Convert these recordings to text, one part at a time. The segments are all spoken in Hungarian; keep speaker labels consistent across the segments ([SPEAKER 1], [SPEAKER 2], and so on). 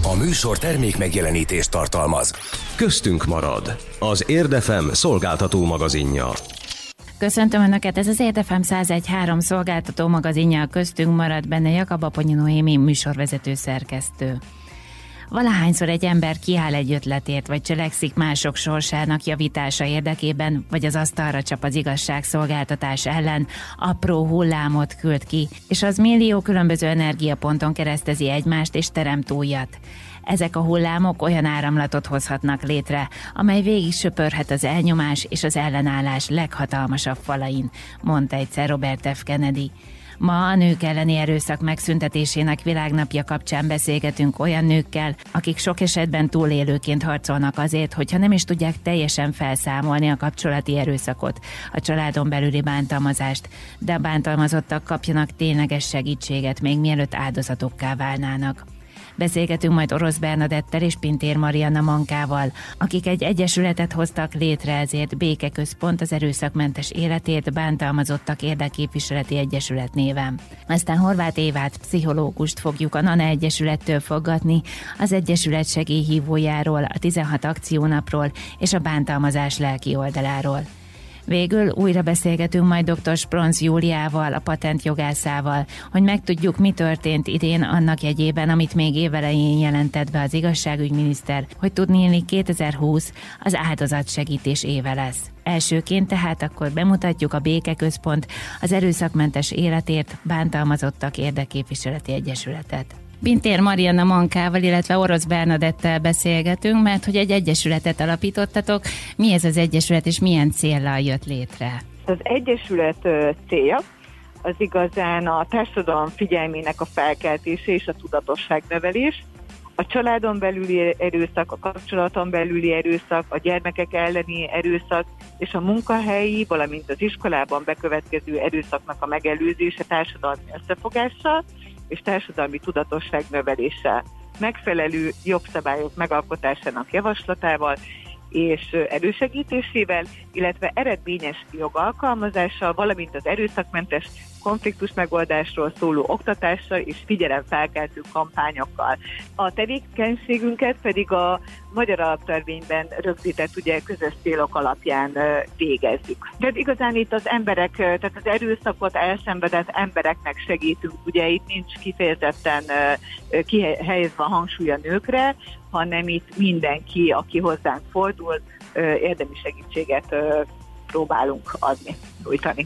[SPEAKER 1] A műsor termék megjelenítést tartalmaz. Köztünk marad. Az Érd FM szolgáltató magazinja.
[SPEAKER 2] Köszöntöm Önöket, ez az Érd FM 101.3 szolgáltató magazinja, Köztünk marad, benne Jakab Aponyi Noémi, műsorvezető szerkesztő. Valahányszor egy ember kiáll egy ötletért, vagy cselekszik mások sorsának javítása érdekében, vagy az asztalra csap az igazságszolgáltatás ellen, apró hullámot küld ki, és az millió különböző energiaponton keresztezi egymást és teremt újat. Ezek a hullámok olyan áramlatot hozhatnak létre, amely végig söpörhet az elnyomás és az ellenállás leghatalmasabb falain, mondta egyszer Robert F. Kennedy. Ma a nők elleni erőszak megszüntetésének világnapja kapcsán beszélgetünk olyan nőkkel, akik sok esetben túlélőként harcolnak azért, hogyha nem is tudják teljesen felszámolni a kapcsolati erőszakot, a családon belüli bántalmazást, de a bántalmazottak kapjanak tényleges segítséget, még mielőtt áldozatokká válnának. Beszélgetünk majd Orosz Bernadettel és Pintér Marianna Mankával, akik egy egyesületet hoztak létre, ezért Békeközpont, az erőszakmentes életért bántalmazottak érdekképviseleti egyesület néven. Aztán Horváth Évát, pszichológust fogjuk a NANA Egyesülettől foggatni, az egyesület segélyhívójáról, a 16 akciónapról és a bántalmazás lelki oldaláról. Végül újra beszélgetünk majd dr. Spronz Júliával, a patentjogászával, hogy megtudjuk, mi történt idén annak jegyében, amit még évelején jelentett be az igazságügyminiszter, hogy tudniillik 2020 az áldozatsegítés éve lesz. Elsőként tehát akkor bemutatjuk a Békeközpont, az erőszakmentes életért bántalmazottak érdekképviseleti egyesületet. Pintér Marianna Mankával, illetve Orosz Bernadettel beszélgetünk, mert hogy egy egyesületet alapítottatok. Mi ez az egyesület, és milyen céllal jött létre?
[SPEAKER 3] Az egyesület célja az igazán a társadalom figyelmének a felkeltése és a tudatosságnövelés, a családon belüli erőszak, a kapcsolaton belüli erőszak, a gyermekek elleni erőszak és a munkahelyi, valamint az iskolában bekövetkező erőszaknak a megelőzése társadalmi összefogással és társadalmi tudatosság növeléssel, megfelelő jogszabályok megalkotásának javaslatával és elősegítésével, illetve eredményes jogalkalmazással, valamint az erőszakmentes konfliktus megoldásról szóló oktatással és figyelemfelkeltő kampányokkal. A tevékenységünket pedig a Magyar Alaptörvényben rögzített közös célok alapján végezzük. De igazán itt az emberek, tehát az erőszakot elszenvedett embereknek segítünk. Ugye itt nincs kifejezetten kihelyezve a hangsúly a nőkre, hanem itt mindenki, aki hozzánk fordul, érdemi segítséget próbálunk adni, nyújtani.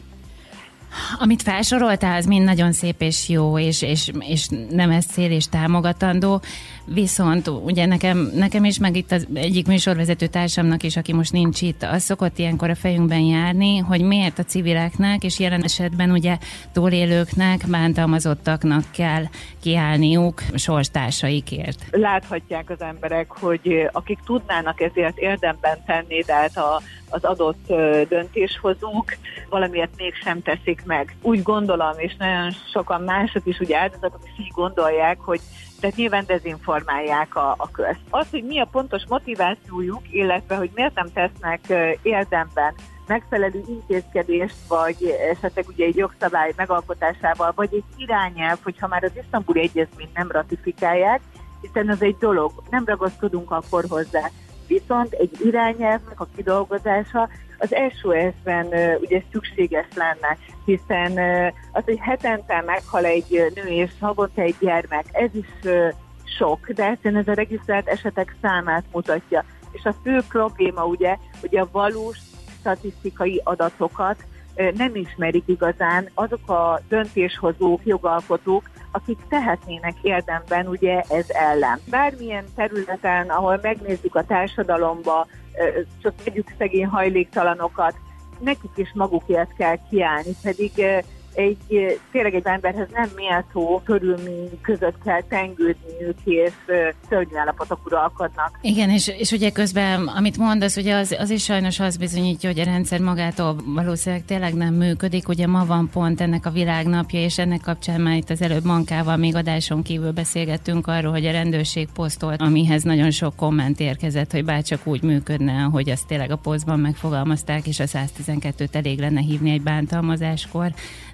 [SPEAKER 2] Amit felsoroltál, az mind nagyon szép és jó, és nemes cél és támogatandó, viszont ugye nekem is, meg itt az egyik műsorvezető társamnak is, aki most nincs itt, az szokott ilyenkor a fejünkben járni, hogy miért a civileknek, és jelen esetben ugye túlélőknek, bántalmazottaknak kell kiállniuk sorstársaikért.
[SPEAKER 3] Láthatják az emberek, hogy akik tudnának ezért érdemben tenni, tehát az adott döntéshozók valamiért mégsem teszik meg. Úgy gondolom, és nagyon sokan mások is ugye áldozatok is így gondolják, hogy tehát nyilván dezinformálják a közt. Az, hogy mi a pontos motivációjuk, illetve hogy miért nem tesznek érdemben megfelelő intézkedést, vagy esetleg ugye egy jogszabály megalkotásával, vagy egy irányelv, hogyha már az Isztambuli Egyezményt nem ratifikálják, hiszen ez egy dolog, nem ragaszkodunk akkor hozzá. Viszont egy irányelvnek a kidolgozása az SOS-ben ugye szükséges lenne, hiszen az, hogy hetente meghal egy nő és havonta egy gyermek, ez is sok, de egyszerűen ez a regisztrált esetek számát mutatja. És a fő probléma ugye, hogy a valós statisztikai adatokat nem ismerik igazán azok a döntéshozók, jogalkotók, akik tehetnének érdemben ugye ez ellen. Bármilyen területen, ahol megnézzük a társadalomba, csak vegyük szegény hajléktalanokat, nekik is magukért kell kiállni, pedig tényleg egy emberhez nem méltó körülmény között kell tengődniük, és szörnyű állapotok uralkodnak.
[SPEAKER 2] Igen, és ugye közben, amit mondasz, ugye az is sajnos azt bizonyítja, hogy a rendszer magától valószínűleg tényleg nem működik. Ugye ma van pont ennek a világnapja, és ennek kapcsán már itt az előbb Mankával még adáson kívül beszélgettünk arról, hogy a rendőrség posztolt, amihez nagyon sok komment érkezett, hogy bárcsak úgy működne, hogy azt tényleg a posztban megfogalmazták, és a 112-t elég lenne hívni egy bántalmazáskor,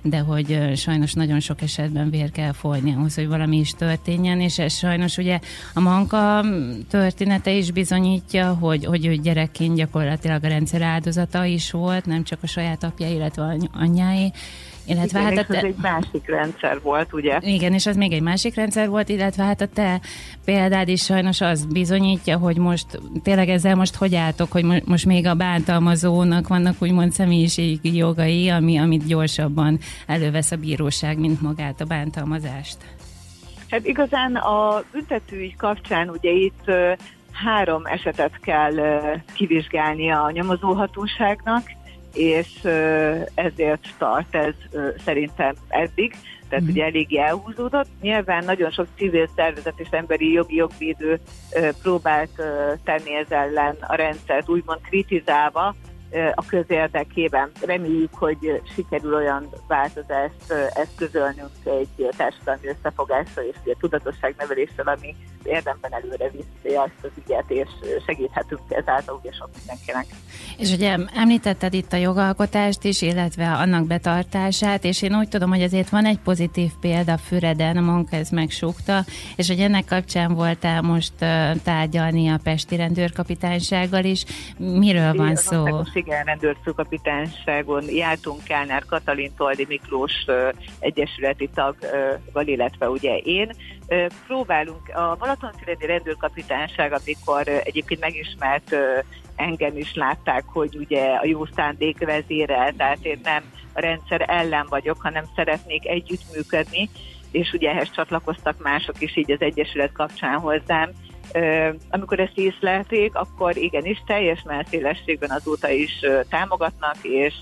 [SPEAKER 2] de hogy sajnos nagyon sok esetben vér kell folyni ahhoz, hogy valami is történjen, és ez sajnos ugye a Manka története is bizonyítja, hogy ő gyerekként gyakorlatilag a rendszer áldozata is volt, nem csak a saját apja, illetve anyjáé.
[SPEAKER 3] Illetve igen, hát ez egy másik rendszer volt, ugye?
[SPEAKER 2] Igen, és az még egy másik rendszer volt, illetve hát a te példád is sajnos az bizonyítja, hogy most tényleg ezzel most hogy álltok, hogy most még a bántalmazónak vannak úgymond személyiségi jogai, amit gyorsabban elővesz a bíróság, mint magát a bántalmazást.
[SPEAKER 3] Hát igazán a büntetőügy kapcsán ugye itt 3 esetet kell kivizsgálnia a nyomozóhatóságnak, és ezért tart ez szerintem eddig, tehát ugye eléggé elhúzódott. Nyilván nagyon sok civil szervezet és emberi jogi jogvédő próbált tenni ez ellen a rendszert, úgymond kritizálva a közérdekében. Reméljük, hogy sikerül olyan változást eszközölnünk egy társadalmi összefogással és tudatosságneveléssel, ami érdemben előre viszi ezt az ügyet, és segíthetünk ezáltal ugye sok mindenkinek.
[SPEAKER 2] És ugye említetted itt a jogalkotást is, illetve annak betartását, és én úgy tudom, hogy azért van egy pozitív példa Füreden, a Manka ezt megsúgta, és hogy ennek kapcsán voltál most tárgyalni a pesti rendőrkapitánysággal is. Miről van szó?
[SPEAKER 3] Igen, rendőrfőkapitányságon jártunk Kálnár Katalin, Toldi Miklós egyesületi taggal, illetve ugye én. Próbálunk a Balatonfüredi rendőrkapitányság, amikor egyébként megismert engem is látták, hogy ugye a jó szándék vezérel, tehát én nem a rendszer ellen vagyok, hanem szeretnék együttműködni, és ugye ehhez csatlakoztak mások is így az egyesület kapcsán hozzám. Amikor ezt észlelték, akkor igenis teljes mellszélességben azóta is támogatnak, és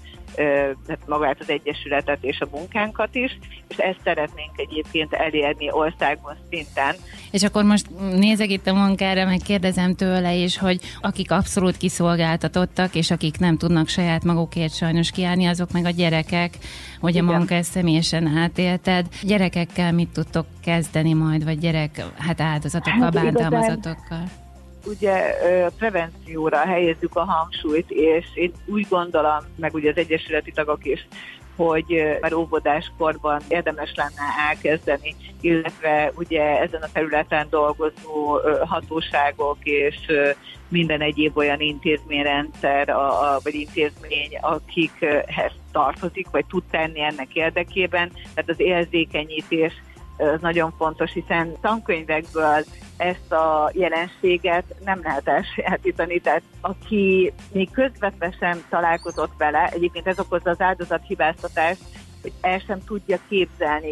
[SPEAKER 3] magát az egyesületet és a munkánkat is, és ezt szeretnénk egyébként elérni országos szinten.
[SPEAKER 2] És akkor most nézek itt a Mankára, meg kérdezem tőle is, hogy akik abszolút kiszolgáltatottak, és akik nem tudnak saját magukért sajnos kiállni, azok meg a gyerekek, hogy a Manka ezt személyesen átélted. Gyerekekkel mit tudtok kezdeni majd, vagy áldozatokkal, bántalmazatokkal?
[SPEAKER 3] Ugye prevencióra helyezzük a hangsúlyt, és én úgy gondolom, meg ugye az egyesületi tagok is, hogy már óvodáskorban érdemes lenne elkezdeni, illetve ugye ezen a területen dolgozó hatóságok és minden egyéb olyan intézményrendszer, vagy intézmény, akikhez tartozik, vagy tud tenni ennek érdekében. Tehát az érzékenyítés az nagyon fontos, hiszen tankönyvekből ezt a jelenséget nem lehet elsajátítani, tehát aki még közvetve sem találkozott vele, egyébként ez okozza az áldozathibáztatást, hogy el sem tudja képzelni,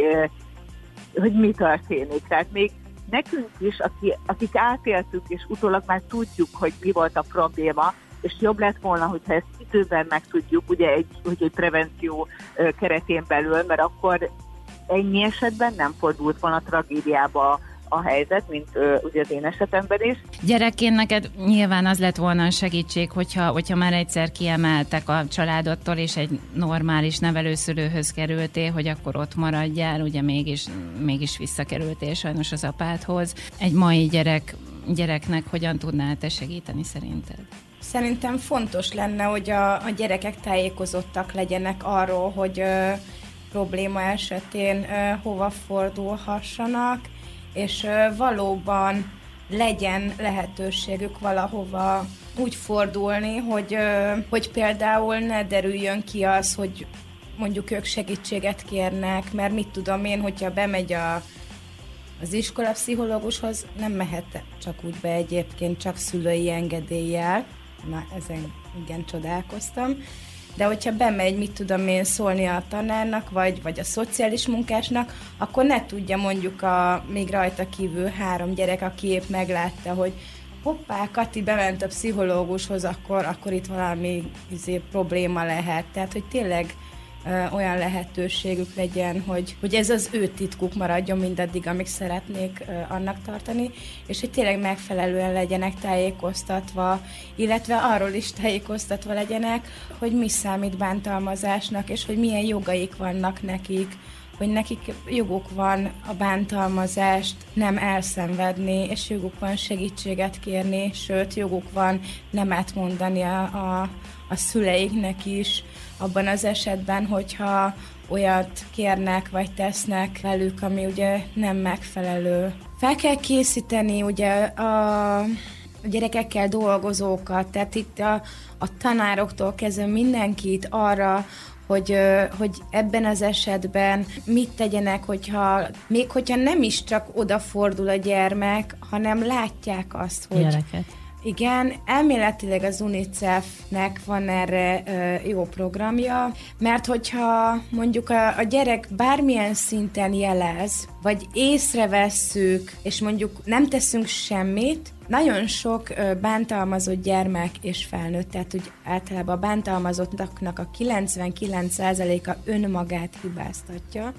[SPEAKER 3] hogy mi történik. Tehát még nekünk is, akik átéltük, és utólag már tudjuk, hogy mi volt a probléma, és jobb lett volna, hogyha ezt időben megtudjuk, ugye egy prevenció keretén belül, mert akkor ennyi esetben nem fordult volna tragédiába a helyzet, mint ugye az én esetemben is.
[SPEAKER 2] Gyerekként neked nyilván az lett volna a segítség, hogyha már egyszer kiemeltek a családodtól, és egy normális nevelőszülőhöz kerültél, hogy akkor ott maradjál, ugye mégis visszakerültél sajnos az apádhoz. Egy mai gyereknek hogyan tudnál te segíteni szerinted?
[SPEAKER 4] Szerintem fontos lenne, hogy a gyerekek tájékozottak legyenek arról, hogy probléma esetén hova fordulhassanak, és valóban legyen lehetőségük valahova úgy fordulni, hogy például ne derüljön ki az, hogy mondjuk ők segítséget kérnek, mert mit tudom én, hogyha bemegy az iskolapszichológushoz, nem mehet csak úgy be egyébként, csak szülői engedéllyel. Na, ezen igen csodálkoztam. De hogyha bemegy, mit tudom én, szólni a tanárnak, vagy a szociális munkásnak, akkor ne tudja mondjuk a még rajta kívül 3 gyerek, aki épp meglátta, hogy hoppá, Kati bement a pszichológushoz, akkor itt valami probléma lehet. Tehát, hogy tényleg olyan lehetőségük legyen, hogy ez az ő titkuk maradjon mindaddig, amíg szeretnék annak tartani, és hogy tényleg megfelelően legyenek tájékoztatva, illetve arról is tájékoztatva legyenek, hogy mi számít bántalmazásnak, és hogy milyen jogaik vannak nekik, hogy nekik joguk van a bántalmazást nem elszenvedni, és joguk van segítséget kérni, sőt, joguk van nemet mondani a szüleiknek is, abban az esetben, hogyha olyat kérnek, vagy tesznek velük, ami ugye nem megfelelő. Fel kell készíteni ugye a gyerekekkel dolgozókat, tehát itt a tanároktól kezdve mindenkit arra, hogy ebben az esetben mit tegyenek, még hogyha nem is csak odafordul a gyermek, hanem látják azt, hogy...
[SPEAKER 2] Gyereket.
[SPEAKER 4] Igen, elméletileg az UNICEF-nek van erre jó programja, mert hogyha mondjuk a gyerek bármilyen szinten jelez, vagy észrevesszük, és mondjuk nem teszünk semmit, nagyon sok bántalmazott gyermek és felnőtt, tehát úgy általában a bántalmazottaknak a 99%-a önmagát hibáztatja,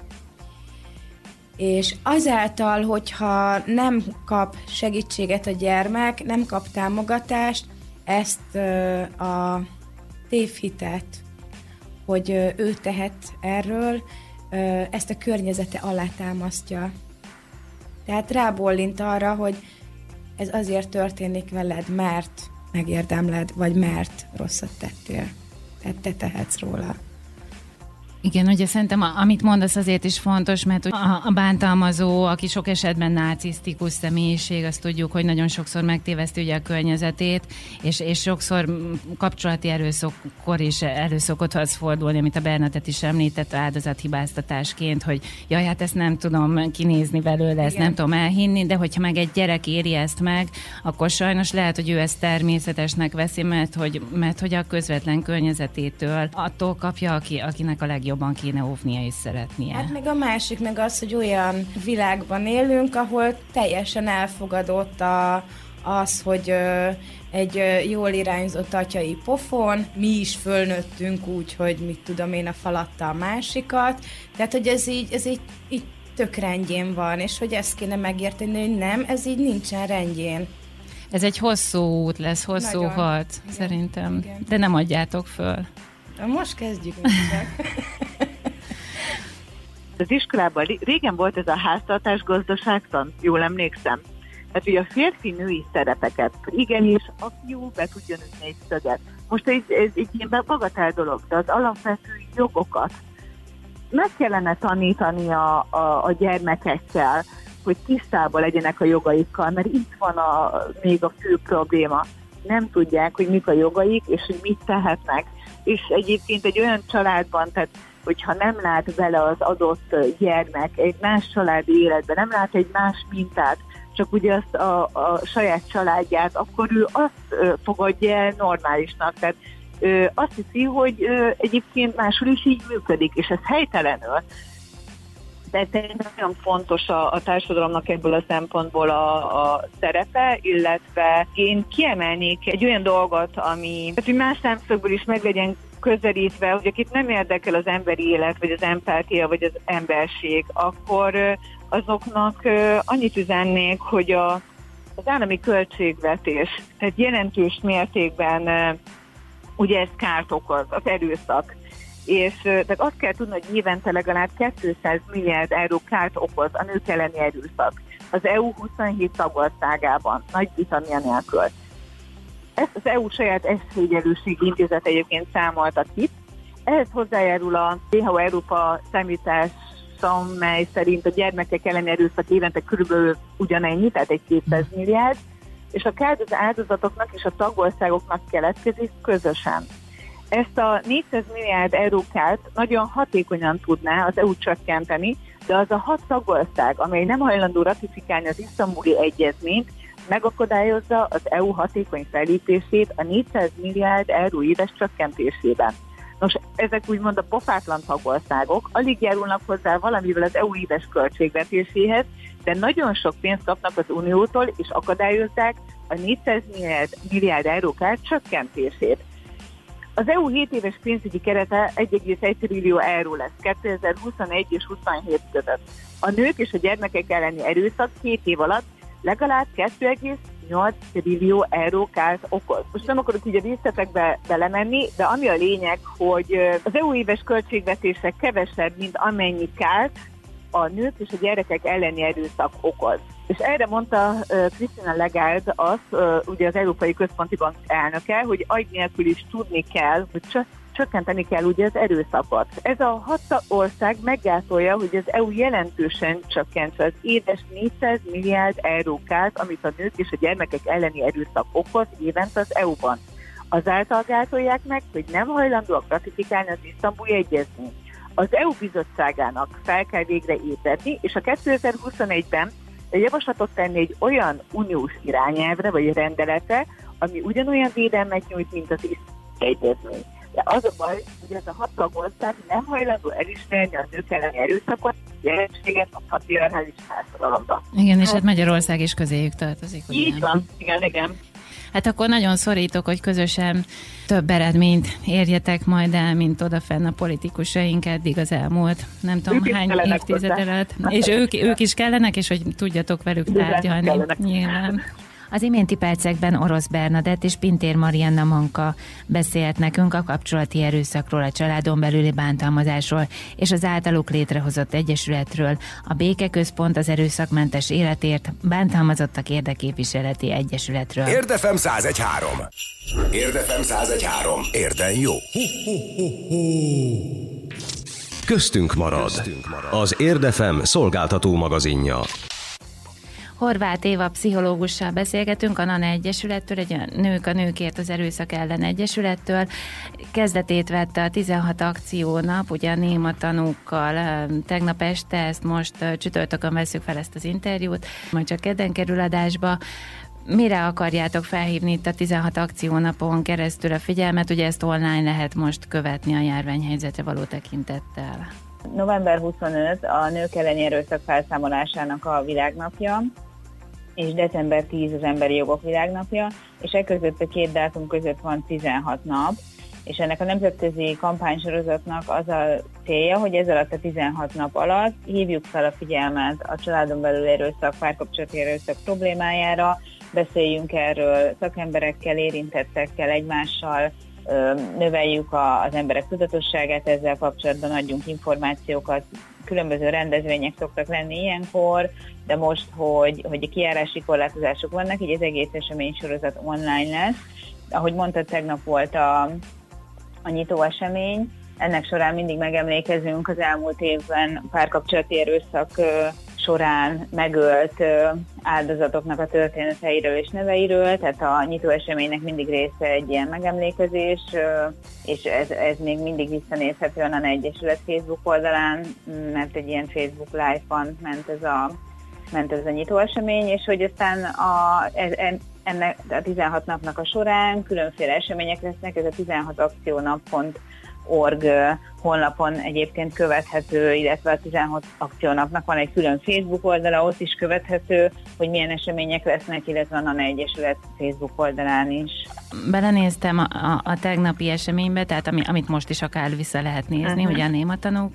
[SPEAKER 4] és azáltal, hogyha nem kap segítséget a gyermek, nem kap támogatást, ezt a tévhitet, hogy ő tehet erről, ezt a környezete alátámasztja. Tehát rábólint arra, hogy ez azért történik veled, mert megérdemled, vagy mert rosszat tettél. Tehát te tehetsz róla.
[SPEAKER 2] Igen, ugye szerintem amit mondasz azért is fontos, mert a bántalmazó, aki sok esetben narcisztikus személyiség, azt tudjuk, hogy nagyon sokszor megtéveszti ugye a környezetét, és sokszor kapcsolati erőszakkor is előszokott fordulni, amit a Bernadett is említett áldozathibáztatásként, hogy jaj, hát ezt nem tudom kinézni belőle, ezt nem tudom elhinni, de hogyha meg egy gyerek éri ezt meg, akkor sajnos lehet, hogy ő ezt természetesnek veszi, mert hogy a közvetlen környezetétől attól kapja, akinek a legjobban kéne óvnia és szeretnie.
[SPEAKER 4] Hát meg a másik meg az, hogy olyan világban élünk, ahol teljesen elfogadott az, hogy egy jól irányzott atyai pofon, mi is fölnőttünk úgy, hogy mit tudom én, a falatta a másikat, tehát hogy ez így tök rendjén van, és hogy ezt kéne megérteni, hogy nem, ez így nincsen rendjén.
[SPEAKER 2] Ez egy hosszú út lesz, hosszú harc, szerintem, igen. De nem adjátok föl.
[SPEAKER 4] Most kezdjük csak.
[SPEAKER 3] Az iskolában régen volt ez a háztartás gazdaságtan, jól emlékszem. Hát ugye a férfi-női szerepeket, igenis a fiú be tudjon ütni egy szöget. Most ez egy ilyen bagatell dolog, de az alapvető jogokat meg kellene tanítani a gyermekekkel, hogy tisztában legyenek a jogaikkal, mert itt van még a fő probléma. Nem tudják, hogy mik a jogaik, és hogy mit tehetnek. És egyébként egy olyan családban, tehát hogyha nem lát vele az adott gyermek egy más családi életben, nem lát egy más mintát, csak ugye azt a saját családját, akkor ő azt fogadja el normálisnak. Tehát azt hiszi, hogy egyébként máshol is így működik, és ez helytelenül. De nagyon fontos a társadalomnak ebből a szempontból a szerepe, illetve én kiemelnék egy olyan dolgot, ami hogy más szemszögből is meg legyen közelítve, hogy akit nem érdekel az emberi élet, vagy az empátia, vagy az emberség, akkor azoknak annyit üzennék, hogy az állami költségvetés, tehát jelentős mértékben ugye ez kárt okoz, az erőszak. És tehát azt kell tudni, hogy évente legalább 200 milliárd euró kárt okoz a nők elleni erőszak az EU 27 tagországában, Nagy-Britannia nélkül. Ezt az EU saját esélyegyenlőségi intézet egyébként számolta ki. Ehhez hozzájárul a WHO Európa számítása, mely szerint a gyermekek elleni erőszak évente körülbelül ugyanennyi, tehát egy 200 milliárd, és a kár az áldozatoknak és a tagországoknak keletkezik közösen. Ezt a 400 milliárd euró kárt nagyon hatékonyan tudná az EU csökkenteni, de az a 6 tagország, amely nem hajlandó ratifikálni az isztambuli egyezményt, megakadályozza az EU hatékony fellépését a 400 milliárd euró éves csökkentésében. Nos, ezek úgymond a pofátlan tagországok, alig járulnak hozzá valamivel az EU éves költségvetéséhez, de nagyon sok pénzt kapnak az Uniótól, és akadályozzák a 400 milliárd euró kárt csökkentését. Az EU 7 éves pénzügyi kerete 1,1 trillió euró lesz 2021 és 27 között. A nők és a gyermekek elleni erőszak 2 év alatt legalább 2,4 8 trillió euró kárt okoz. Most nem akarok így a részletekbe belemenni, de ami a lényeg, hogy az EU éves költségvetése kevesebb, mint amennyi kárt a nők és a gyerekek elleni erőszak okoz. És erre mondta Christine Lagarde azt, ugye az Európai Központi Bank elnöke, hogy agy nélkül is tudni kell, hogy csökkenteni kell ugye az erőszakot. Ez a 6 ország meggátolja, hogy az EU jelentősen csökkentse az éves 400 milliárd euró kárt, amit a nők és a gyermekek elleni erőszak okoz évente az EU-ban. Azáltal gátolják meg, hogy nem hajlandóak ratifikálni az Isztambuli Egyezményt. Az EU bizottságának fel kell végre ébredni, és a 2021-ben javaslatot tenni egy olyan uniós irányelvre vagy rendeletre, ami ugyanolyan védelmet nyújt, mint az Isztambuli Egyezmény. De az a baj, hogy ez a 6 tagország nem hajlandó elismerni a nők elleni erőszakot, jelenséget a patriarchális társadalomban.
[SPEAKER 2] Igen, és hát Magyarország is közéjük tartozik.
[SPEAKER 3] Így van, igen.
[SPEAKER 2] Hát akkor nagyon szorítok, hogy közösen több eredményt érjetek majd el, mint odafenn a politikusaink eddig az elmúlt, nem tudom hány évtized alatt. És ők is kellenek, és hogy tudjatok velük tárgyalni. Nyilván. Az iménti percekben Orosz Bernadett és Pintér Marianna Manka beszélt nekünk a kapcsolati erőszakról, a családon belüli bántalmazásról és az általuk létrehozott egyesületről, a Békeközpont az erőszakmentes életért, bántalmazottak érdekképviseleti egyesületről.
[SPEAKER 1] Érdefem 101.3. Érdefem 101.3. Érden jó. Köztünk marad. Az Érdefem szolgáltató magazinja.
[SPEAKER 2] Horváth Éva pszichológussal beszélgetünk, a NANA Egyesülettől, egy Nők a Nőkért az Erőszak ellen Egyesülettől. Kezdetét vette a 16 akciónap, ugye a néma tanúkkal tegnap este, ezt most csütörtökön veszük fel ezt az interjút, majd csak kedden kerül adásba. Mire akarjátok felhívni itt a 16 akciónapon keresztül a figyelmet? Ugye ezt online lehet most követni a járványhelyzetre való tekintettel.
[SPEAKER 5] November 25 a nők elleni erőszak felszámolásának a világnapja, és december 10 az emberi jogok világnapja, és között a két dátum között van 16 nap, és ennek a nemzetközi kampánysorozatnak az a célja, hogy ez alatt a 16 nap alatt hívjuk fel a figyelmet a családon belül erőszak, párkapcsolati erőszak problémájára, beszéljünk erről szakemberekkel, érintettekkel, egymással, növeljük az emberek tudatosságát ezzel kapcsolatban, adjunk információkat, különböző rendezvények szoktak lenni ilyenkor, de most, hogy a kijárási korlátozások vannak, így az egész eseménysorozat online lesz. Ahogy mondtad, tegnap volt a nyitó esemény, ennek során mindig megemlékezünk az elmúlt évben párkapcsolati erőszak során megölt áldozatoknak a történeteiről és neveiről, tehát a nyitó eseménynek mindig része egy ilyen megemlékezés, és ez még mindig visszanézhető a NANA Egyesület Facebook oldalán, mert egy ilyen Facebook live-ban ment ez a nyitó esemény, és hogy aztán ennek a 16 napnak a során különféle események lesznek, ez a 16 akciónap.org honlapon egyébként követhető, illetve a 16 akciónapnak van egy külön Facebook oldala, ott is követhető, hogy milyen események lesznek, illetve a NANA Egyesület Facebook oldalán is.
[SPEAKER 2] Belenéztem a tegnapi eseménybe, tehát amit most is akár vissza lehet nézni, ugye a nématanúk,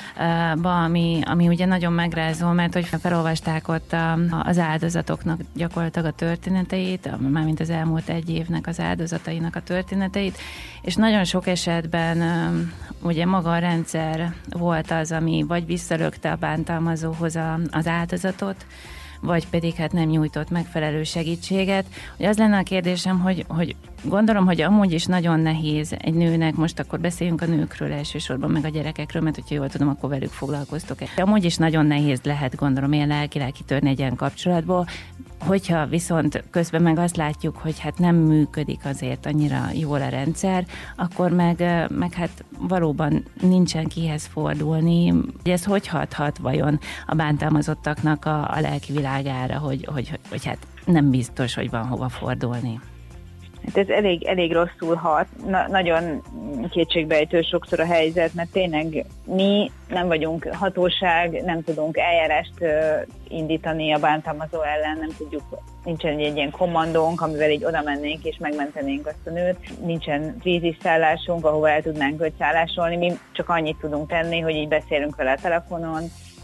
[SPEAKER 2] ami ugye nagyon megrázó, mert hogy felolvasták ott az áldozatoknak gyakorlatilag a történeteit, mármint az elmúlt egy évnek az áldozatainak a történeteit, és nagyon sok esetben ugye maga a rendszer volt az, ami vagy visszalökte a bántalmazóhoz az áldozatot, vagy pedig hát nem nyújtott megfelelő segítséget. Hogy az lenne a kérdésem, hogy gondolom, hogy amúgy is nagyon nehéz egy nőnek, most akkor beszéljünk a nőkről elsősorban, meg a gyerekekről, mert hogyha jól tudom, akkor velük foglalkoztok. Amúgy is nagyon nehéz lehet, gondolom, ilyen lelkileg kitörni egy ilyen kapcsolatból, hogyha viszont közben meg azt látjuk, hogy hát nem működik azért annyira jól a rendszer, akkor meg hát valóban nincsen kihez fordulni. Ez hogy hathat vajon a bántalmazottaknak a lelki világára, hogy hát nem biztos, hogy van hova fordulni?
[SPEAKER 5] Hát ez elég rosszul hat, nagyon kétségbejtő sokszor a helyzet, mert tényleg mi nem vagyunk hatóság, nem tudunk eljárást indítani a bántalmazó ellen, nem tudjuk, nincsen egy ilyen kommandónk, amivel így oda mennénk és megmentenénk azt a nőt, nincsen krízisszállásunk, ahova el tudnánk őt szállásolni, mi csak annyit tudunk tenni, hogy így beszélünk vele a telefonon,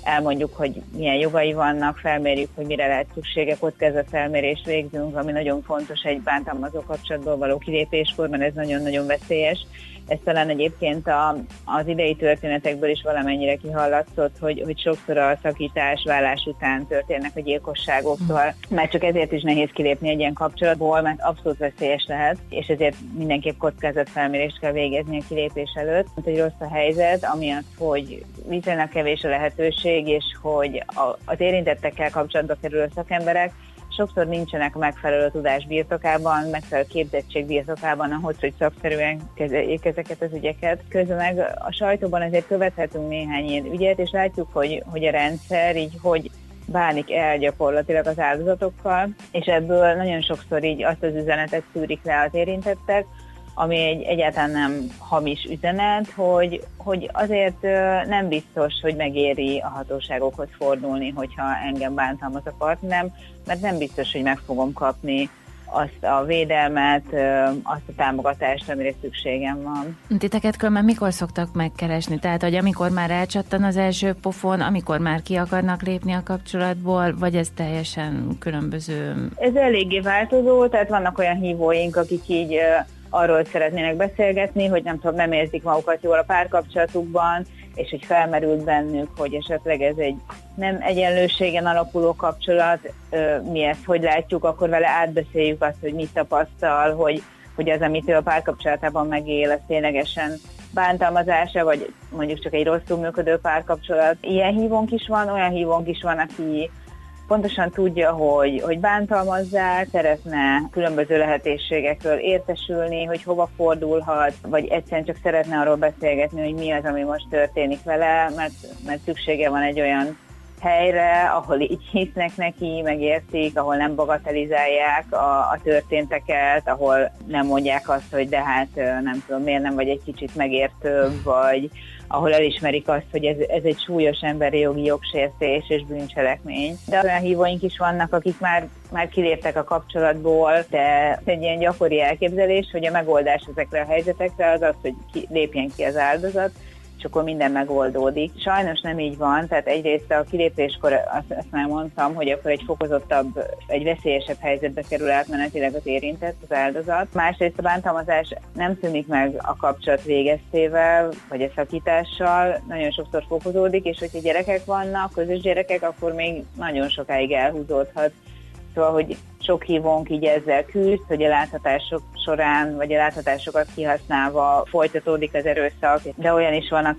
[SPEAKER 5] elmondjuk, hogy milyen jogai vannak, felmérjük, hogy mire lehet szüksége, kockázatfelmérést végzünk, ami nagyon fontos egy bántalmazó kapcsolatból való kilépéskor, mert ez nagyon-nagyon veszélyes. Ez talán egyébként az idei történetekből is valamennyire kihallatszott, hogy sokszor a szakítás, válás után történnek a gyilkosságok, szóval már csak ezért is nehéz kilépni egy ilyen kapcsolatból, mert abszolút veszélyes lehet, és ezért mindenképp kockázatfelmérést kell végezni a kilépés előtt. Hogy rossz a helyzet, amiatt, hogy viszonylag kevés a lehetőség, és hogy az érintettekkel kapcsolatba kerülő szakemberek sokszor nincsenek megfelelő tudás birtokában, megfelelő képzettség birtokában ahhoz, hogy szakszerűen kezeljék ezeket az ügyeket. Közben meg a sajtóban azért követhetünk néhány ilyen ügyet, és látjuk, hogy a rendszer így hogy bánik el gyakorlatilag az áldozatokkal, és ebből nagyon sokszor így azt az üzenetet szűrik le az érintettek, ami egyáltalán nem hamis üzenet, hogy azért nem biztos, hogy megéri a hatóságokhoz fordulni, hogyha engem bántalmaz a partnerem, mert nem biztos, hogy meg fogom kapni azt a védelmet, azt a támogatást, amire szükségem van.
[SPEAKER 2] Titeket különben mikor szoktak megkeresni? Tehát, hogy amikor már elcsattan az első pofon, amikor már ki akarnak lépni a kapcsolatból, vagy ez teljesen különböző?
[SPEAKER 5] Ez eléggé változó, tehát vannak olyan hívóink, akik így arról szeretnének beszélgetni, hogy nem érzik magukat jól a párkapcsolatukban, és hogy felmerült bennük, hogy esetleg ez egy nem egyenlőségen alapuló kapcsolat, mi ezt hogy látjuk, akkor vele átbeszéljük azt, hogy mit tapasztal, hogy az, amit ő a párkapcsolatában megél, az ténylegesen bántalmazása, vagy mondjuk csak egy rosszul működő párkapcsolat. Ilyen hívónk is van, olyan hívónk is van, aki pontosan tudja, hogy bántalmazzák, szeretne különböző lehetőségekről értesülni, hogy hova fordulhat, vagy egyszerűen csak szeretne arról beszélgetni, hogy mi az, ami most történik vele, mert szüksége van egy olyan helyre, ahol így hisznek neki, megértik, ahol nem bagatelizálják a történteket, ahol nem mondják azt, hogy de hát nem tudom, miért nem vagy egy kicsit megértőbb, vagy ahol elismerik azt, hogy ez egy súlyos emberi jogi jogsértés és bűncselekmény. De olyan hívóink is vannak, akik már kiléptek a kapcsolatból, de egy ilyen gyakori elképzelés, hogy a megoldás ezekre a helyzetekre az az, hogy lépjen ki az áldozat, és akkor minden megoldódik. Sajnos nem így van, tehát egyrészt a kilépéskor azt már mondtam, hogy akkor egy fokozottabb, egy veszélyesebb helyzetbe kerül átmenetileg az érintett, az áldozat. Másrészt a bántalmazás nem szűnik meg a kapcsolat végeztével, vagy a szakítással, nagyon sokszor fokozódik, és hogyha gyerekek vannak, közös gyerekek, akkor még nagyon sokáig elhúzódhat. Szóval, hogy sok hívónk így ezzel küzd, hogy a láthatások során, vagy a láthatásokat kihasználva folytatódik az erőszak, de olyan is van,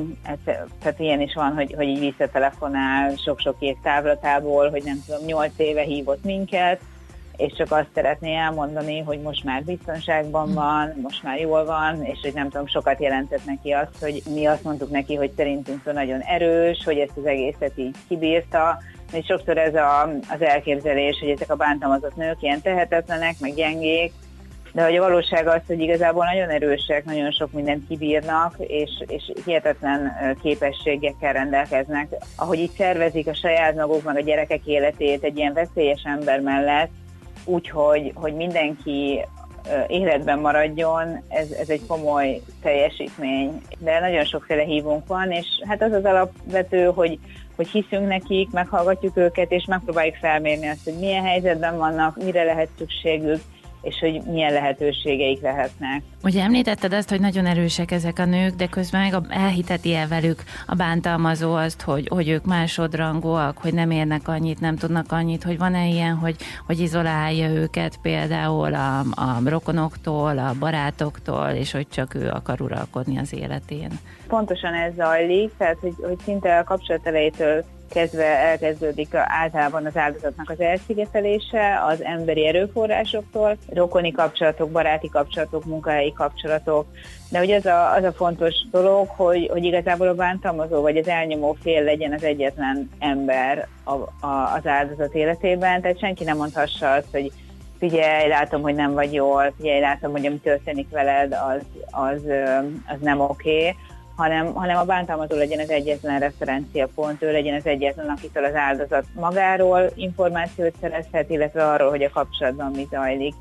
[SPEAKER 5] tehát ilyen is van, hogy így visszatelefonál sok-sok év távlatából, hogy nem tudom, 8 éve hívott minket, és csak azt szeretné elmondani, hogy most már biztonságban van, most már jól van, és hogy nem tudom, sokat jelentett neki azt, hogy mi azt mondtuk neki, hogy szerintünk nagyon erős, hogy ezt az egészet így kibírta, és sokszor ez az elképzelés, hogy ezek a bántalmazott nők ilyen tehetetlenek, meg gyengék, de hogy a valóság az, hogy igazából nagyon erősek, nagyon sok mindent kibírnak, és hihetetlen képességekkel rendelkeznek. Ahogy így szervezik a saját maguk, meg a gyerekek életét egy ilyen veszélyes ember mellett, úgyhogy hogy mindenki életben maradjon, ez egy komoly teljesítmény. De nagyon sokféle hívónk van, és hát az alapvető, hogy hiszünk nekik, meghallgatjuk őket, és megpróbáljuk felmérni azt, hogy milyen helyzetben vannak, mire lehet szükségük, és hogy milyen lehetőségeik lehetnek.
[SPEAKER 2] Ugye említetted azt, hogy nagyon erősek ezek a nők, de közben meg elhiteti el velük a bántalmazó azt, hogy ők másodrangúak, hogy nem érnek annyit, nem tudnak annyit, hogy van-e ilyen, hogy izolálja őket például a rokonoktól, a barátoktól, és hogy csak ő akar uralkodni az életén.
[SPEAKER 5] Pontosan ez zajlik, tehát hogy szinte a kapcsolat elejétől kezdve elkezdődik általában az áldozatnak az elszigetelése az emberi erőforrásoktól, rokoni kapcsolatok, baráti kapcsolatok, munkahelyi kapcsolatok, de hogy az a fontos dolog, hogy igazából a bántalmazó vagy az elnyomó fél legyen az egyetlen ember az áldozat életében, tehát senki nem mondhassa azt, hogy figyelj, látom, hogy nem vagy jól, figyelj, látom, hogy ami történik veled, az nem oké. Hanem a bántalmazó legyen az egyetlen referenciapont, ő legyen az egyetlen, akitől az áldozat magáról információt szerezhet, illetve arról, hogy a kapcsolatban mi zajlik.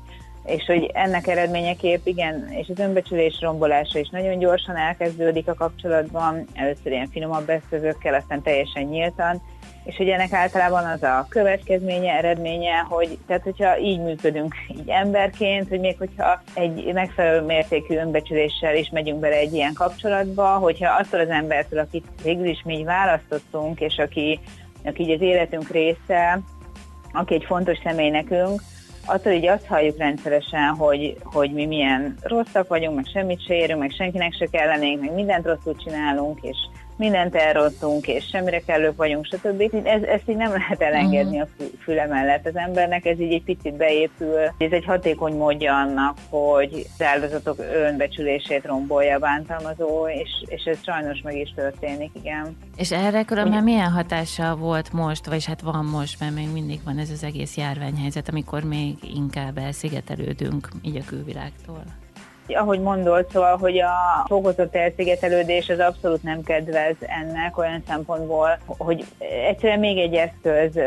[SPEAKER 5] és hogy ennek eredményeképp igen, és az önbecsülés rombolása is nagyon gyorsan elkezdődik a kapcsolatban, először ilyen finomabb eszközökkel, aztán teljesen nyíltan, és hogy ennek általában az a következménye, eredménye, hogy tehát hogyha így működünk így emberként, hogy még hogyha egy megfelelő mértékű önbecsüléssel is megyünk bele egy ilyen kapcsolatba, hogyha attól az embertől, akit végül is mi így választottunk, és aki így az életünk része, aki egy fontos személy nekünk, attól így azt halljuk rendszeresen, hogy mi milyen rosszak vagyunk, meg semmit se érünk, meg senkinek se kellenénk, meg mindent rosszul csinálunk, és mindent elrosszunk, és semmire kellők vagyunk, stb. Ezt így nem lehet elengedni a füle mellett az embernek, ez így egy picit beépül. Ez egy hatékony módja annak, hogy az áldozatok önbecsülését rombolja a bántalmazó, és ez sajnos meg is történik, igen.
[SPEAKER 2] És erre különben milyen hatása volt most, vagyis hát van most, mert még mindig van ez az egész járványhelyzet, amikor még inkább elszigetelődünk így a külvilágtól?
[SPEAKER 5] Ahogy mondod, szóval, hogy a fokozott elszigetelődés az abszolút nem kedvez ennek olyan szempontból, hogy egyszerűen még egy eszköz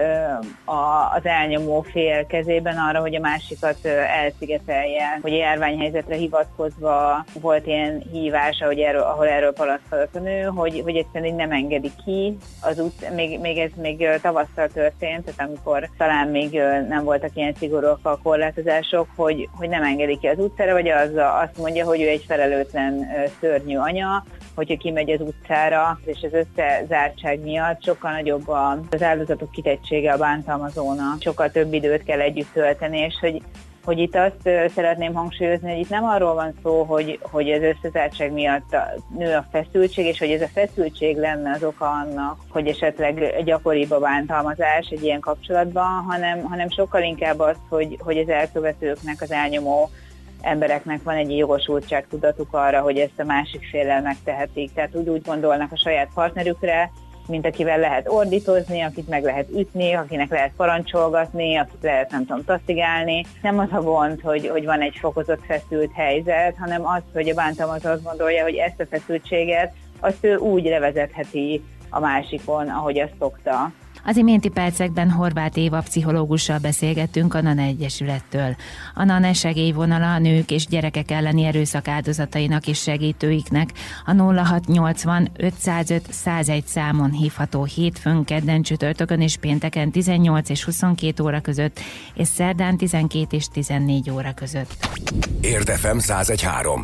[SPEAKER 5] az elnyomó fél kezében arra, hogy a másikat elszigetelje. Hogy a járványhelyzetre hivatkozva volt ilyen hívás, ahol erről panaszkodott a nő, hogy egyszerűen így nem engedi ki az még tavasszal történt, tehát amikor talán még nem voltak ilyen szigorúak a korlátozások, hogy nem engedi ki az utcára, vagy azt mondja, hogy ő egy felelőtlen szörnyű anya, hogyha kimegy az utcára, és az összezártság miatt sokkal nagyobb az áldozatok kitettsége a bántalmazónak, sokkal több időt kell együtt tölteni, és hogy itt azt szeretném hangsúlyozni, hogy itt nem arról van szó, hogy az összezártság miatt nő a feszültség, és hogy ez a feszültség lenne az oka annak, hogy esetleg gyakoribb a bántalmazás egy ilyen kapcsolatban, hanem sokkal inkább az, hogy az elkövetőknek, az elnyomó embereknek van egy jogosultság tudatuk arra, hogy ezt a másik féllel megtehetik. Tehát úgy gondolnak a saját partnerükre, mint akivel lehet ordítozni, akit meg lehet ütni, akinek lehet parancsolgatni, akit lehet, nem tudom, taszigálni. Nem az a gond, hogy van egy fokozott feszült helyzet, hanem az, hogy a bántalmazó azt gondolja, hogy ezt a feszültséget azt ő úgy levezetheti a másikon, ahogy azt szokta.
[SPEAKER 2] Az iménti percekben Horváth Éva pszichológussal beszélgettünk a NANE Egyesülettől. A NANE segélyvonala a nők és gyerekek elleni erőszak áldozatainak és segítőiknek a 0680 505 101 számon hívható hétfőn, kedden, csütörtökön és pénteken 18 és 22 óra között, és szerdán 12 és 14 óra között.
[SPEAKER 1] Érd FM 101.3.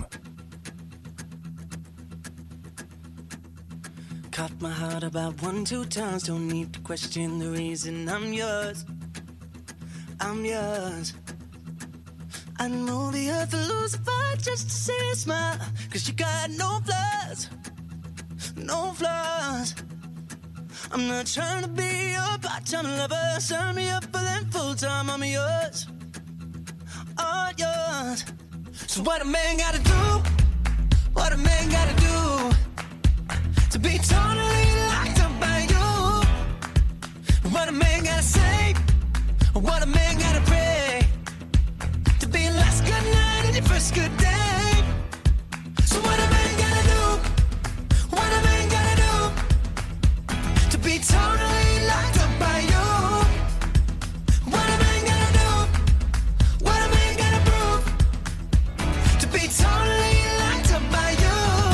[SPEAKER 6] Caught my heart about 1-2 times. Don't need to question the reason I'm yours. I'm yours. I'd move the earth to lose a fight just to see a smile. 'Cause you got no flaws. No flaws. I'm not trying to be your part-time lover. Sign me up for them full-time. I'm yours. All yours. So what a man gotta do? What a man gotta do to be totally locked up by you? What a man gotta say? What a man gotta pray to be last good night and your first good day? So what a man gotta do? What a man gotta do to be totally locked up by you? What a man gotta do? What a man gotta prove to be totally locked up by you?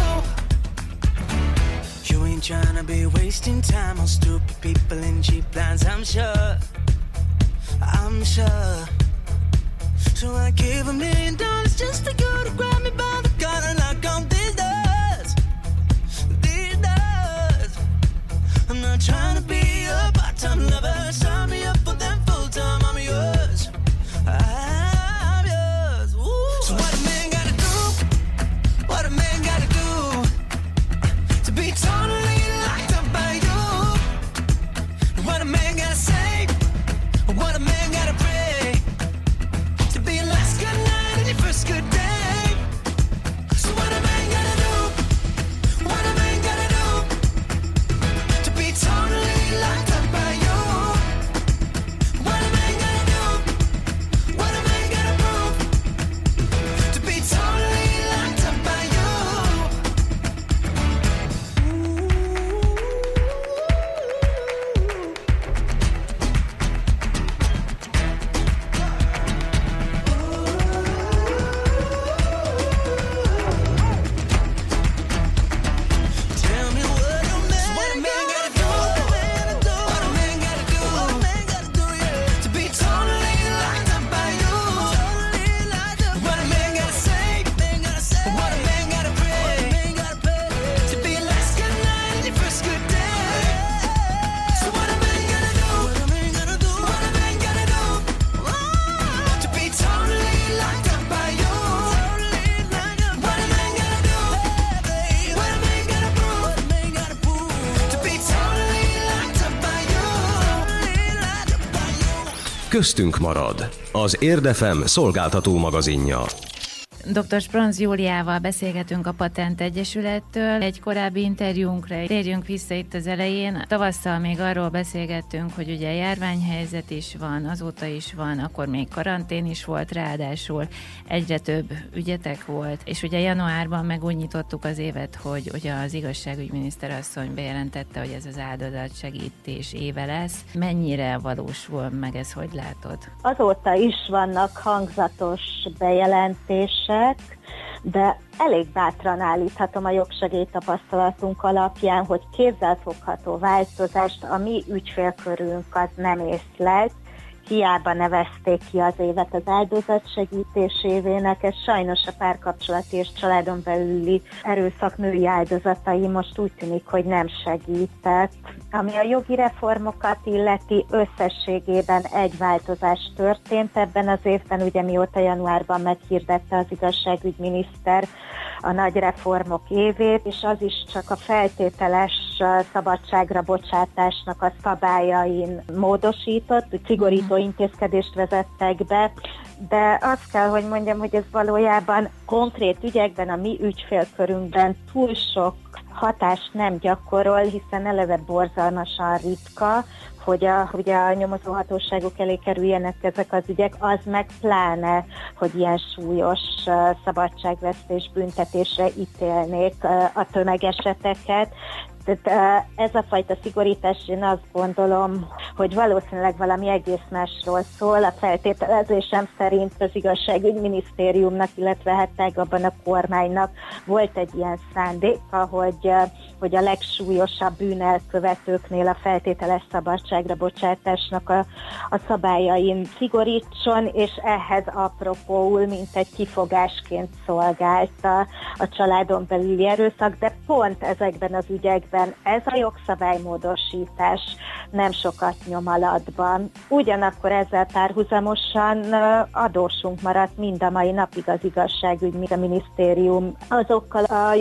[SPEAKER 6] Trying to be wasting time on stupid people in cheap lines, I'm sure. So I give $1 million just for you to grab me by the collar and lock on these doors. I'm not trying to be a part-time lover. Sign me up for them full-time. I'm yours. I'm yours. Ooh. So what a man gotta do? What a man gotta do to be totally locked up by you? What a man gotta say? What a man gotta pray to be your last good night and your first good day? So what a man gotta do? What a man gotta do to be totally locked up by you?
[SPEAKER 1] Köztünk marad. Az Érdefem szolgáltató magazinja.
[SPEAKER 2] Dr. Spronz Júliával beszélgetünk a Patent Egyesülettől. Egy korábbi interjúnkra térjünk vissza itt az elején. Tavasszal még arról beszélgettünk, hogy ugye járványhelyzet is van, azóta is van, akkor még karantén is volt, ráadásul egyre több ügyetek volt, és ugye januárban meg úgy nyitottuk az évet, hogy ugye az igazságügyminiszter asszony bejelentette, hogy ez az áldozatsegítés éve lesz. Mennyire valósul meg ez, hogy látod?
[SPEAKER 7] Azóta is vannak hangzatos bejelentések, de elég bátran állíthatom a jogsegély tapasztalatunk alapján, hogy kézzelfogható változást a mi ügyfélkörünk az nem észlelt, hiába nevezték ki az évet az áldozatsegítés évének, ez sajnos a párkapcsolati és családon belüli erőszak női áldozatai most úgy tűnik, hogy nem segített. Ami a jogi reformokat illeti, összességében egy változás történt ebben az évben, ugye mióta januárban meghirdette az igazságügyminiszter a nagy reformok évét, és az is csak a feltételes szabadságra bocsátásnak a szabályain módosított, szigorító intézkedést vezettek be, de azt kell, hogy mondjam, hogy ez valójában konkrét ügyekben a mi ügyfélkörünkben túl sok hatást nem gyakorol, hiszen eleve borzalmasan ritka, hogy a nyomozóhatóságok elé kerüljenek ezek az ügyek, az meg pláne, hogy ilyen súlyos szabadságvesztés büntetésre ítélnék a tömegeseteket. Tehát ez a fajta szigorítás, én azt gondolom, hogy valószínűleg valami egész másról szól. A feltételezésem szerint az igazságügyminisztériumnak, illetve hát tágabban a kormánynak volt egy ilyen szándéka, hogy a legsúlyosabb bűnelkövetőknél a feltételes szabadságra bocsátásnak a szabályain szigorítson, és ehhez apropóul, mint egy kifogásként szolgált a családon belüli erőszak, de pont ezekben az ügyekben ez a jogszabálymódosítás nem sokat nyom alatban. Ugyanakkor ezzel párhuzamosan adósunk maradt mind a mai napig az igazságügyminisztérium azokkal a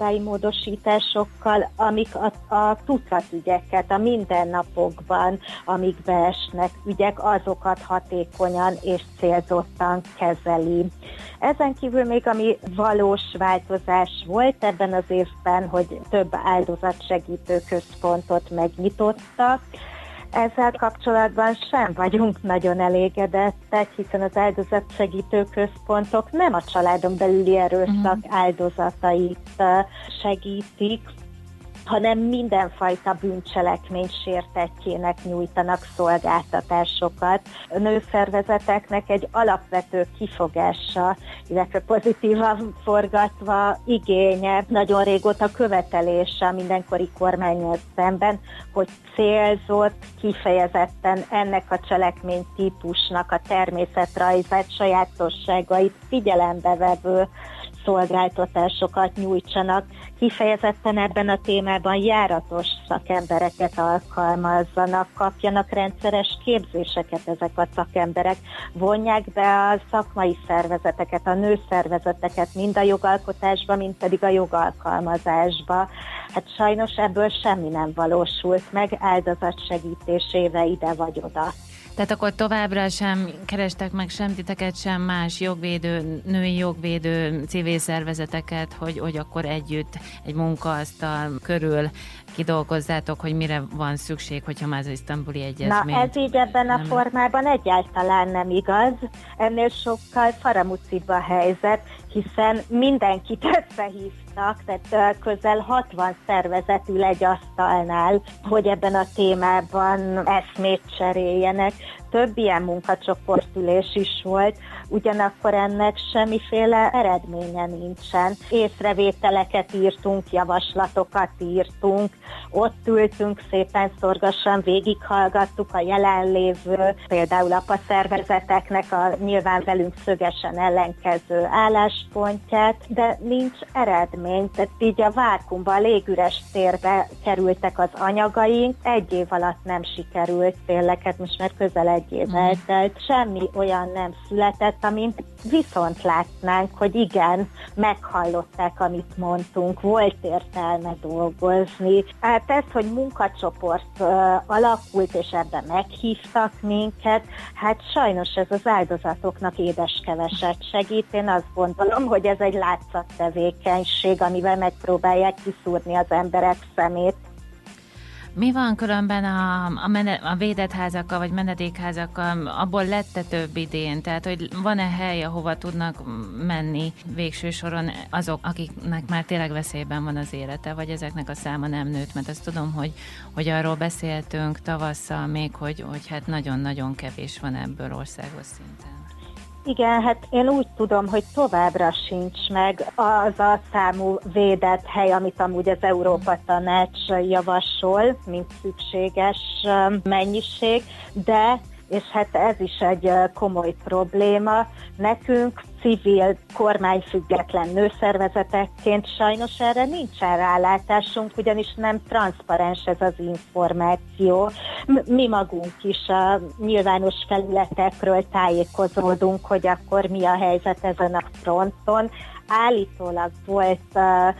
[SPEAKER 7] jogszabálymódosításokkal, amik a tucatügyeket, a mindennapokban, amik beesnek ügyek, azokat hatékonyan és célzottan kezeli. Ezen kívül még ami valós változás volt ebben az évben, hogy több áldozatsegítő központot megnyitottak. Ezzel kapcsolatban sem vagyunk nagyon elégedettek, hiszen az áldozatsegítő központok nem a családon belüli erőszak áldozatait segítik, hanem mindenfajta bűncselekmény sértettjének nyújtanak szolgáltatásokat. A nőszervezeteknek egy alapvető kifogása, illetve pozitívan forgatva igénye, nagyon régóta követelése a mindenkori kormánnyal szemben, hogy célzott, kifejezetten ennek a cselekménytípusnak a természetrajzát, sajátosságait figyelembe vevő szolgáltatásokat nyújtsanak, kifejezetten ebben a témában járatos szakembereket alkalmazzanak, kapjanak rendszeres képzéseket ezek a szakemberek, vonják be a szakmai szervezeteket, a nőszervezeteket mind a jogalkotásba, mind pedig a jogalkalmazásba. Hát sajnos ebből semmi nem valósult meg, áldozatsegítésével ide vagy oda.
[SPEAKER 2] Tehát akkor továbbra sem kerestek meg sem titeket, sem más jogvédő, női jogvédő civil szervezeteket, hogy akkor együtt egy munkaasztal körül kidolgozzátok, hogy mire van szükség, hogyha már az isztambuli egyezmény.
[SPEAKER 7] Na ez így ebben a formában egyáltalán nem igaz. Ennél sokkal faramúcibb a helyzet, hiszen mindenkit összehívtak, tehát közel 60 szervezet ül egy asztalnál, hogy ebben a témában eszmét cseréljenek. Több ilyen munkacsoportülés is volt, ugyanakkor ennek semmiféle eredménye nincsen. Észrevételeket írtunk, javaslatokat írtunk, ott ültünk szépen szorgosan, végighallgattuk a jelenlévő, például apa szervezeteknek a nyilván velünk szögesen ellenkező álláspontját, de nincs eredmény, tehát így a vákumba, a légüres térbe kerültek az anyagaink, egy év alatt nem sikerült tényleg, hát most már közel egy egy év eltelt, semmi olyan nem született, amint viszont látnánk, hogy igen, meghallották, amit mondtunk, volt értelme dolgozni. Hát ez, hogy munkacsoport alakult, és ebben meghívtak minket, hát sajnos ez az áldozatoknak édeskeveset segít. Én azt gondolom, hogy ez egy látszattevékenység, amivel megpróbálják kiszúrni az emberek szemét.
[SPEAKER 2] Mi van különben a védett házakkal, vagy menedékházakkal, abból lett-e több idén? Tehát, hogy van-e hely, ahova tudnak menni végső soron azok, akiknek már tényleg veszélyben van az élete, vagy ezeknek a száma nem nőtt? Mert azt tudom, hogy arról beszéltünk tavasszal még, hogy hát nagyon-nagyon kevés van ebből országos szinten.
[SPEAKER 7] Igen, hát én úgy tudom, hogy továbbra sincs meg az a számú védett hely, amit amúgy az Európa Tanács javasol, mint szükséges mennyiség, de, és hát ez is egy komoly probléma, nekünk civil, kormányfüggetlen nőszervezetekként sajnos erre nincsen rálátásunk, ugyanis nem transzparens ez az információ. Mi magunk is a nyilvános felületekről tájékozódunk, hogy akkor mi a helyzet ezen a fronton. Állítólag volt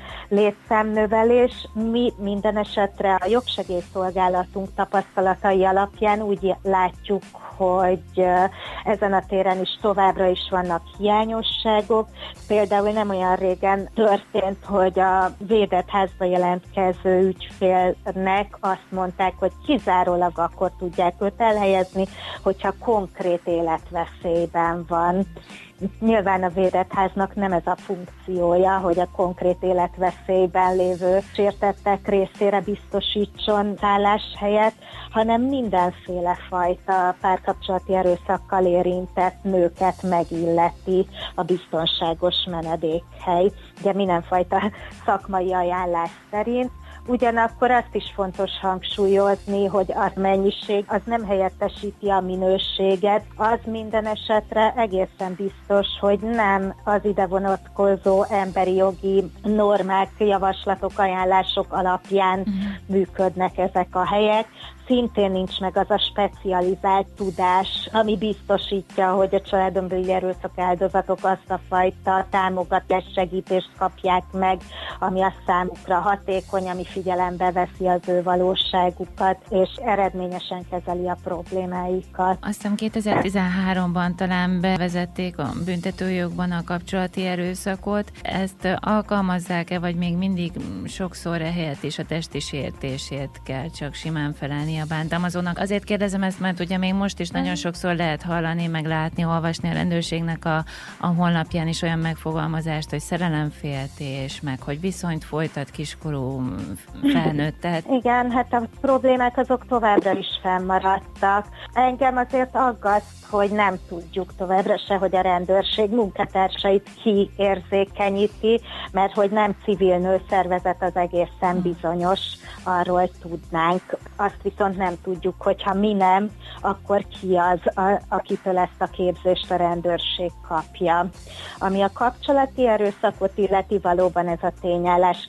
[SPEAKER 7] létszámnövelés, mi minden esetre a jogsegélyszolgálatunk tapasztalatai alapján úgy látjuk, hogy ezen a téren is továbbra is vannak hiányosságok. Például nem olyan régen történt, hogy a védett házba jelentkező ügyfélnek azt mondták, hogy kizárólag akkor tudják őt elhelyezni, hogyha konkrét életveszélyben van. Nyilván a védett háznak nem ez a funkciója, hogy a konkrét életveszélyben lévő sértettek részére biztosítson szálláshelyet, hanem mindenféle fajta párkapcsolati erőszakkal érintett nőket megilleti a biztonságos menedékhely. Ugye mindenfajta szakmai ajánlás szerint. Ugyanakkor azt is fontos hangsúlyozni, hogy a mennyiség az nem helyettesíti a minőséget, az minden esetre egészen biztos, hogy nem az ide vonatkozó emberi jogi normák, javaslatok, ajánlások alapján működnek ezek a helyek. Szintén nincs meg az a specializált tudás, ami biztosítja, hogy a családon belüli erőszak áldozatok azt a fajta támogatást, segítést kapják meg, ami a számukra hatékony, ami figyelembe veszi az ő valóságukat, és eredményesen kezeli a problémáikat.
[SPEAKER 2] Azt hiszem 2013-ban talán bevezették a büntetőjogban a kapcsolati erőszakot. Ezt alkalmazzák-e, vagy még mindig sokszor ehelyett is a testi sértésért kell csak simán felelni a bántalmazónak? Azért kérdezem ezt, mert ugye még most is nagyon sokszor lehet hallani, meg látni, olvasni a rendőrségnek a honlapján is olyan megfogalmazást, hogy szerelemféltés, meg hogy viszonyt folytat kiskorú felnőtt. Tehát... Igen,
[SPEAKER 7] hát a problémák azok továbbra is fennmaradtak. Engem azért aggaszt, hogy nem tudjuk továbbra se, hogy a rendőrség munkatársait kiérzékenyíti, mert hogy nem civil nőszervezet, az egészen bizonyos, arról tudnánk. Azt viszont nem tudjuk, hogyha mi nem, akkor ki az, akitől ezt a képzést a rendőrség kapja. Ami a kapcsolati erőszakot illeti, valóban ez a tényállás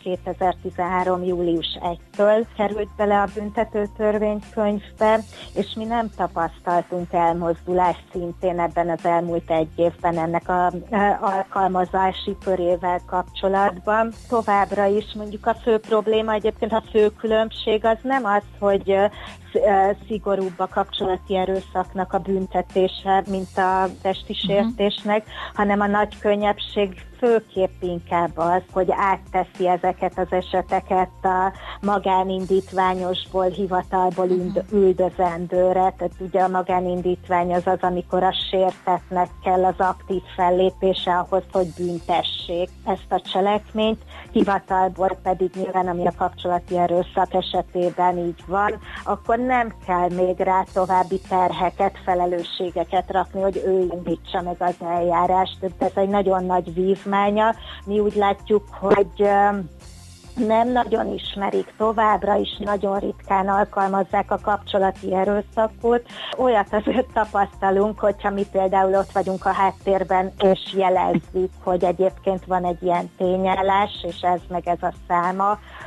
[SPEAKER 7] 2013. július 1-től került bele a büntető törvénykönyvbe, és mi nem tapasztaltunk elmozdulást szintén ebben az elmúlt egy évben ennek az alkalmazási körével kapcsolatban. Továbbra is mondjuk a fő probléma, egyébként a fő különbség az nem az, hogy szigorúbb a kapcsolati erőszaknak a büntetése, mint a testi sértésnek, hanem a nagy könnyebbség főképp inkább az, hogy átteszi ezeket az eseteket a magánindítványosból, hivatalból üldözendőre. Tehát ugye a magánindítvány az, amikor a sértettnek kell az aktív fellépése ahhoz, hogy büntessék ezt a cselekményt, hivatalból pedig nyilván, ami a kapcsolati erőszak esetében így van, akkor nem kell még rá további terheket, felelősségeket rakni, hogy ő indítsa meg az eljárást. Ez egy nagyon nagy vívmánya. Mi úgy látjuk, hogy nem nagyon ismerik, továbbra is nagyon ritkán alkalmazzák a kapcsolati erőszakot. Olyat azért tapasztalunk, hogyha mi például ott vagyunk a háttérben, és jelezzük, hogy egyébként van egy ilyen tényállás, és ez meg ez a száma,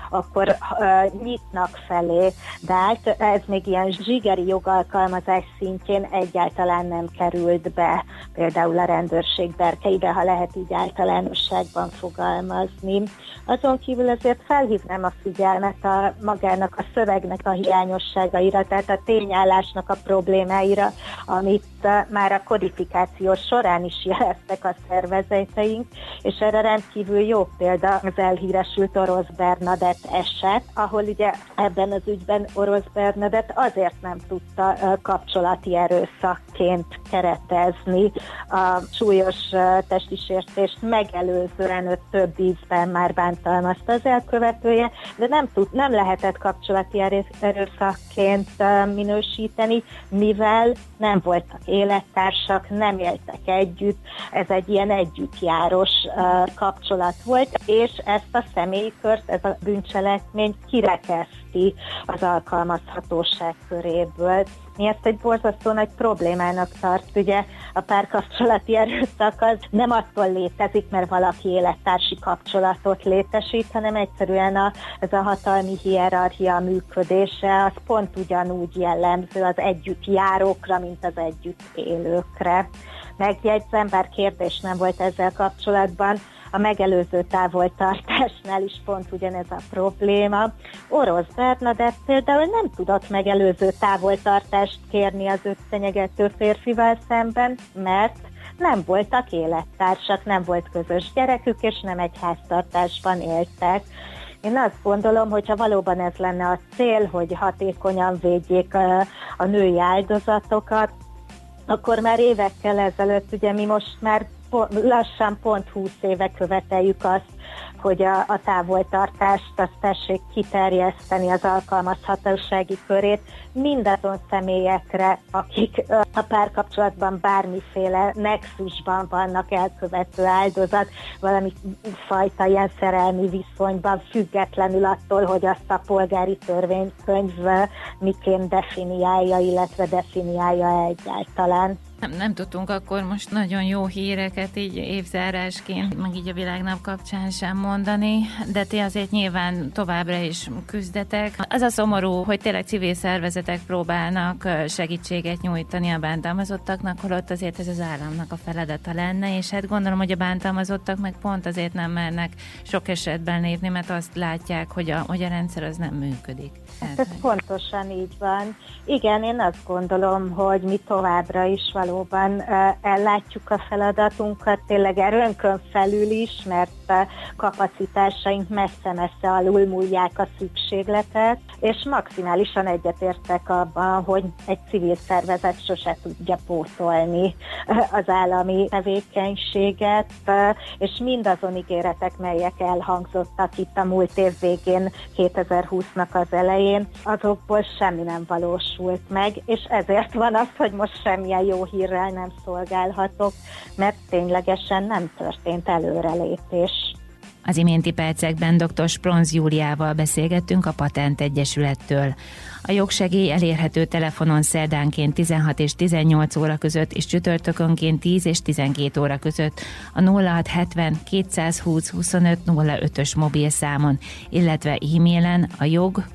[SPEAKER 7] akkor nyitnak felé, de hát ez még ilyen zsigeri jogalkalmazás szintjén egyáltalán nem került be, például a rendőrség berkeibe, ha lehet így általánosságban fogalmazni. Azon kívül azért felhívnám a figyelmet magának a szövegnek a hiányosságaira, tehát a tényállásnak a problémáira, amit már a kodifikáció során is jeleztek a szervezeteink, és erre rendkívül jó példa az elhíresült Orosz Bernadett eset, ahol ugye ebben az ügyben Orosz Bernadett azért nem tudta kapcsolati erőszakként keretezni a súlyos testi sértést megelőzően több ízben már bántalmazta az elkövetője, de nem lehetett kapcsolati erőszakként minősíteni, mivel nem voltak élettársak, nem éltek együtt, ez egy ilyen együttjáros kapcsolat volt, és ezt a személyi kört, ez a bűncselekmény kirekeszti az alkalmazhatóság köréből. Mi ezt egy borzasztó nagy problémának tart. Ugye a párkapcsolati erőszak az nem attól létezik, mert valaki élettársi kapcsolatot létesít, hanem egyszerűen ez a hatalmi hierarchia működése, az pont ugyanúgy jellemző az együttjárókra, mint az együtt élőkre. Megjegyzem, bár kérdés nem volt ezzel kapcsolatban, a megelőző távoltartásnál is pont ugyanez a probléma. Orosz Bernadett például nem tudott megelőző távoltartást kérni az őt fenyegető férfival szemben, mert nem voltak élettársak, nem volt közös gyerekük, és nem egy háztartásban éltek. Én azt gondolom, hogyha valóban ez lenne a cél, hogy hatékonyan védjék a női áldozatokat, akkor már évekkel ezelőtt, ugye mi most már lassan pont 20 éve követeljük azt, hogy a távoltartást azt tessék kiterjeszteni az alkalmazhatósági körét mindazon személyekre, akik a párkapcsolatban bármiféle nexusban vannak elkövető áldozat, valami fajta ilyen szerelmi viszonyban, függetlenül attól, hogy azt a polgári törvénykönyv miként definiálja, illetve definiálja egyáltalán.
[SPEAKER 2] Nem tudtunk akkor most nagyon jó híreket így évzárásként, meg így a világnap kapcsán sem mondani, de ti azért nyilván továbbra is küzdetek. Az a szomorú, hogy tényleg civil szervezetek próbálnak segítséget nyújtani a bántalmazottaknak, holott azért ez az államnak a feladata lenne, és hát gondolom, hogy a bántalmazottak meg pont azért nem mernek sok esetben lépni, mert azt látják, hogy a rendszer az nem működik.
[SPEAKER 7] Hát ez pontosan így van. Igen, én azt gondolom, hogy mi továbbra is valóban ellátjuk a feladatunkat, tényleg erőnkön felül is, mert kapacitásaink messze-messze alulmúlják a szükségletet, és maximálisan egyetértek abban, hogy egy civil szervezet sose tudja pótolni az állami tevékenységet, és mindazon ígéretek, melyek elhangzottak itt a múlt év végén, 2020-nak az elején, azokból semmi nem valósult meg, és ezért van az, hogy most semmilyen jó hírrel nem szolgálhatok, mert ténylegesen nem történt előrelépés.
[SPEAKER 2] Az iménti percekben dr. Spronz Júliával beszélgettünk a Patent Egyesülettől. A jogsegély elérhető telefonon szerdánként 16 és 18 óra között, és csütörtökönként 10 és 12 óra között a 0670 220 25 05-ös mobilszámon, illetve e-mailen a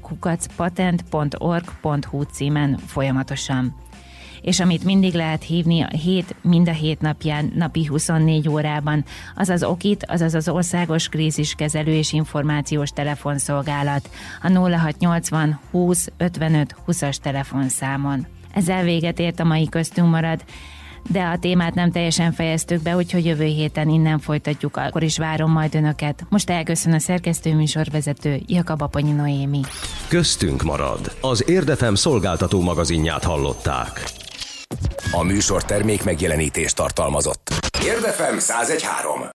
[SPEAKER 2] jog@patent.org.hu címen folyamatosan. És amit mindig lehet hívni mind a hét napján, napi 24 órában, az az OKIT, azaz az Országos Kríziskezelő és Információs Telefonszolgálat, a 0680 20 55 20-as telefonszámon. Ezzel véget ért a mai Köztünk marad, de a témát nem teljesen fejeztük be, úgyhogy jövő héten innen folytatjuk, akkor is várom majd önöket. Most elköszön a szerkesztőműsorvezető Jakab Aponyi Noémi.
[SPEAKER 1] Köztünk marad. Az Érdefem szolgáltató magazinját hallották. A műsor termék megjelenítést tartalmazott. Érdefem 101.3